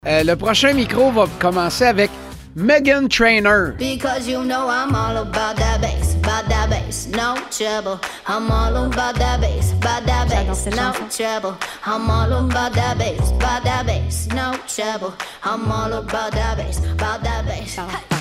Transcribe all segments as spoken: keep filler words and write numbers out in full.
Euh, le prochain micro va commencer avec Meghan Trainor. Because you know I'm all about that bass, about that bass, no trouble. I'm all about that bass, about that bass, no trouble. I'm all about that bass, about that bass, no trouble. I'm all about that bass, about that bass.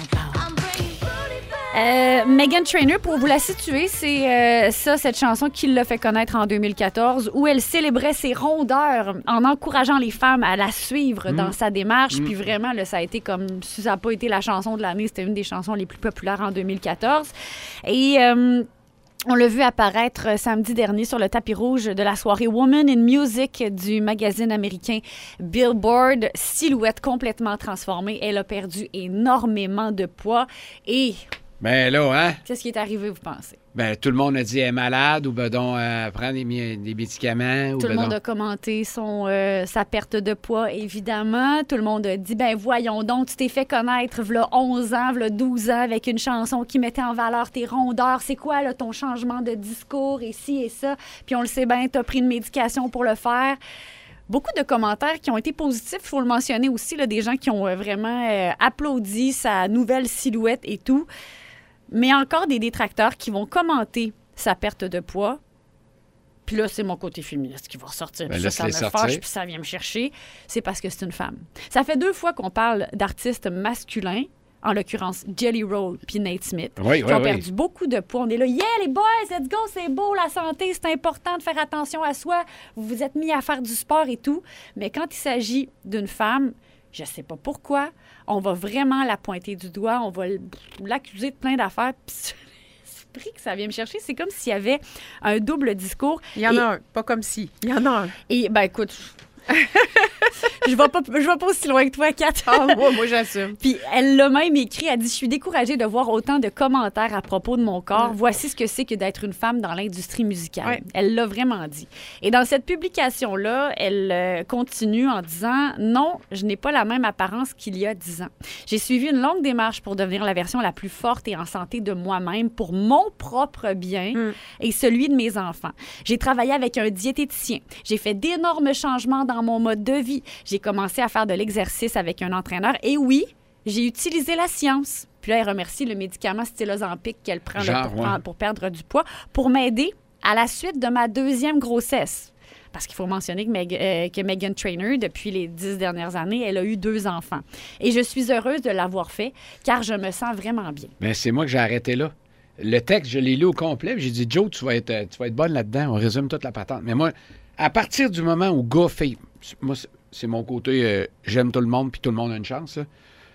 Euh, Meghan Trainor, pour vous la situer, c'est euh, ça, cette chanson qui l'a fait connaître en deux mille quatorze, où elle célébrait ses rondeurs en encourageant les femmes à la suivre mmh. dans sa démarche. Mmh. Puis vraiment, là, ça a été comme si ça n'a pas été la chanson de l'année, c'était une des chansons les plus populaires en deux mille quatorze. Et... Euh, On l'a vu apparaître samedi dernier sur le tapis rouge de la soirée Women in Music du magazine américain Billboard. Silhouette complètement transformée. Elle a perdu énormément de poids. Et... Ben là, hein? Qu'est-ce qui est arrivé, vous pensez? Ben, tout le monde a dit elle est malade ou ben donc euh, prend des, des médicaments. Tout ou le ben monde donc... a commenté son, euh, sa perte de poids, évidemment. Tout le monde a dit, ben voyons donc, tu t'es fait connaître v'là onze ans, v'là douze ans avec une chanson qui mettait en valeur tes rondeurs. C'est quoi, là, ton changement de discours et ci et ça? Puis on le sait bien, t'as pris une médication pour le faire. Beaucoup de commentaires qui ont été positifs, il faut le mentionner aussi, là, des gens qui ont euh, vraiment euh, applaudi sa nouvelle silhouette et tout. Mais encore des détracteurs qui vont commenter sa perte de poids. Puis là, c'est mon côté féministe qui va ressortir. Ben, puis ça, ça me sortir. fâche, puis ça vient me chercher. C'est parce que c'est une femme. Ça fait deux fois qu'on parle d'artistes masculins, en l'occurrence Jelly Roll puis Nate Smith, oui, qui oui, ont oui. perdu beaucoup de poids. On est là, yeah, les boys, let's go, c'est beau, la santé, c'est important de faire attention à soi. Vous vous êtes mis à faire du sport et tout. Mais quand il s'agit d'une femme... Je sais pas pourquoi. On va vraiment la pointer du doigt. On va l'accuser de plein d'affaires. Puis l'esprit que ça vient me chercher, c'est comme s'il y avait un double discours. Il y en et... a un, pas comme si. Il y en a un. Et, ben écoute... je vais pas, je vais pas aussi loin que toi, Kat. Ah, moi, moi, j'assume. Puis elle l'a même écrit, elle dit « Je suis découragée de voir autant de commentaires à propos de mon corps. Ouais. Voici ce que c'est que d'être une femme dans l'industrie musicale. Ouais. » Elle l'a vraiment dit. Et dans cette publication-là, elle euh, continue en disant « Non, je n'ai pas la même apparence qu'il y a dix ans. J'ai suivi une longue démarche pour devenir la version la plus forte et en santé de moi-même pour mon propre bien mm. et celui de mes enfants. J'ai travaillé avec un diététicien. J'ai fait d'énormes changements dans mon mode de vie. J'ai commencé à faire de l'exercice avec un entraîneur. Et oui, j'ai utilisé la science. » Puis là, elle remercie le médicament Stilozempic qu'elle prend Genre, là, pour, ouais. prendre, pour perdre du poids pour m'aider à la suite de ma deuxième grossesse. Parce qu'il faut mentionner que, Meg, euh, que Meghan Trainor, depuis les dix dernières années, elle a eu deux enfants. Et je suis heureuse de l'avoir fait, car je me sens vraiment bien. Mais c'est moi que j'ai arrêté là. Le texte, je l'ai lu au complet. J'ai dit, Joe, tu vas être, tu vas être bonne là-dedans. On résume toute la patente. Mais moi, à partir du moment où gars fait... Moi, c'est mon côté, euh, j'aime tout le monde, puis tout le monde a une chance. Là.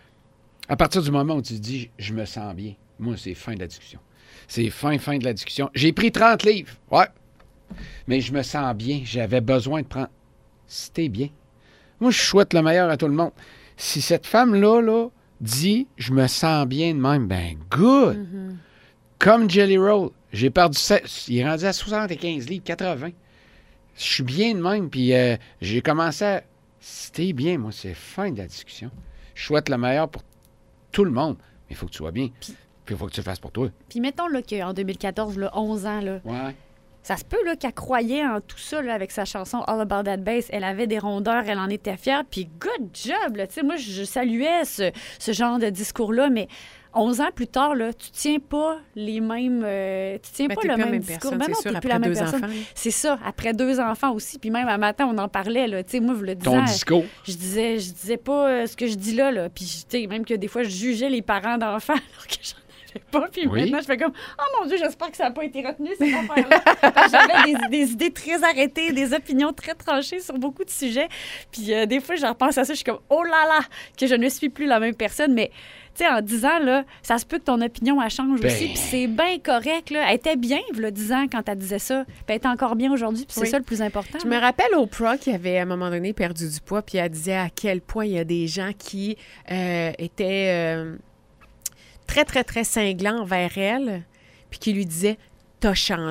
À partir du moment où tu te dis, je me sens bien, moi, c'est fin de la discussion. C'est fin, fin de la discussion. J'ai pris trente livres, ouais, mais je me sens bien. J'avais besoin de prendre... C'était bien. Moi, je souhaite le meilleur à tout le monde. Si cette femme-là, là, dit, je me sens bien de même, ben good! Mm-hmm. Comme Jelly Roll, j'ai perdu... Il est rendu à soixante-quinze livres, quatre-vingts. Je suis bien de même, puis euh, j'ai commencé à... C'était bien, moi, c'est fin de la discussion. Je souhaite le meilleur pour tout le monde, mais il faut que tu sois bien. Puis il faut que tu le fasses pour toi. Puis mettons là, qu'en deux mille quatorze, là, onze ans, là, ouais. ça se peut là, qu'elle croyait en tout ça là, avec sa chanson All About That Bass. Elle avait des rondeurs, elle en était fière, puis good job! Là, moi, je saluais ce, ce genre de discours-là, mais... onze ans plus tard, là, tu tiens pas les mêmes... Euh, tu tiens ben, pas le même, même discours. Ben non, sûr, t'es plus la même personne. Enfants. C'est ça, après deux enfants aussi. Puis même un matin, on en parlait, là. Tu sais, moi, vous le disais... Ton discours. Je disais, je disais pas euh, ce que je dis là, là. Puis, tu sais, même que des fois, je jugeais les parents d'enfants alors que j'en avais pas. Puis oui. Maintenant, je fais comme, oh mon Dieu, j'espère que ça n'a pas été retenu, cette affaire-là. J'avais des, des idées très arrêtées, des opinions très tranchées sur beaucoup de sujets. Puis euh, des fois, je repense à ça, je suis comme, oh là là, que je ne suis plus la même personne. Mais... Tu sais, en dix ans, là, ça se peut que ton opinion, elle change ben... aussi, puis c'est bien correct, là. Elle était bien, il y a dix ans, quand elle disait ça, puis elle est encore bien aujourd'hui, puis oui. c'est ça le plus important. Je là. me rappelle Oprah qui avait, à un moment donné, perdu du poids, puis elle disait à quel point il y a des gens qui euh, étaient euh, très, très, très cinglants envers elle, puis qui lui disaient « T'as changé. »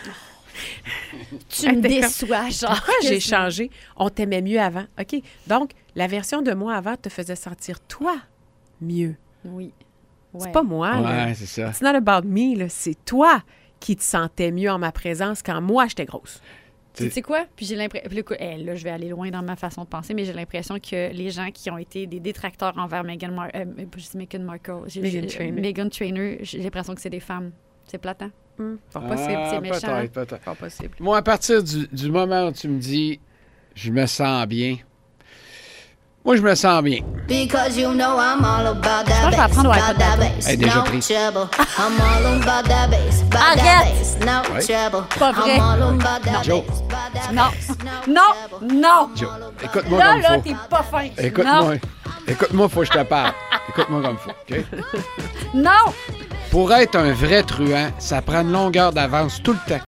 Tu me déçois, genre. Pourquoi j'ai changé? On t'aimait mieux avant. OK. Donc, la version de moi avant te faisait sentir toi mieux. Oui. Ouais. C'est pas moi. Ouais, là. c'est ça. It's not about me. Là. C'est toi qui te sentais mieux en ma présence quand moi, j'étais grosse. Tu sais quoi? Puis j'ai l'impression... Hey, là, je vais aller loin dans ma façon de penser, mais j'ai l'impression que les gens qui ont été des détracteurs envers Meghan Mar... euh, je dis Meghan Markle. J'ai, Meghan j'ai, Trainor. Meghan Trainor, j'ai l'impression que c'est des femmes. C'est plate, hein? Hum, Pas Ah, possible. c'est méchant. Peut-être, peut-être. Pas possible. Moi, à partir du, du moment où tu me dis je me sens bien, moi, je me sens bien. Because you know I'm all about Je pense that que je vais bass, apprendre au about iPod that bientôt. bass, Elle est déjà no prise. trouble. I'm all about that bass, about Arrête! that bass, no Ouais. trouble. Pas vrai. I'm all about that Joe. bass, about that Non. bass, Non! trouble. Non! Joe, écoute-moi Là, comme là, faut. t'es pas fin. Écoute-moi. Écoute-moi, faut que je te parle. Écoute-moi comme faut, OK? Non! Non! Pour être un vrai truand, ça prend une longueur d'avance tout le temps.